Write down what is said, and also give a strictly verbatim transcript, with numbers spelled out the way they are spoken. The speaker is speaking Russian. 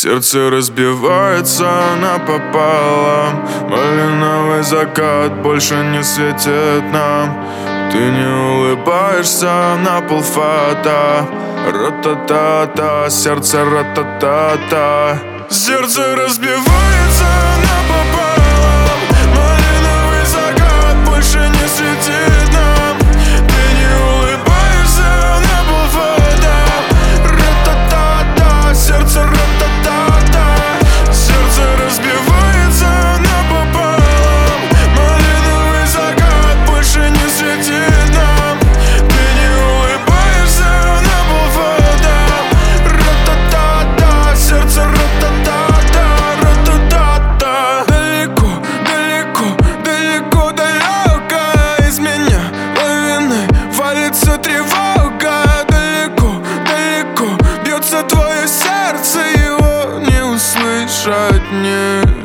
Сердце разбивается напополам. Малиновый закат больше не светит нам. Ты не улыбаешься на полфата. Ра-та-та-та, сердце ра-та-та-та. Сердце разбивается напополам. Малиновый закат больше не светит нам. Ты не улыбаешься на полфата. Ра-та-та-та, сердце ра-та-та-та. Сердце разбивается напополам. Малиновый закат больше не светит нам. Ты не улыбаешься на полфата. Ра-та-та-та, сердце ра-та-та-та, ра-та-та-та. Далеко, далеко, далеко, далеко из меня лавиной валится тревога. Далеко, далеко бьется твое сердце, его не услышать мне.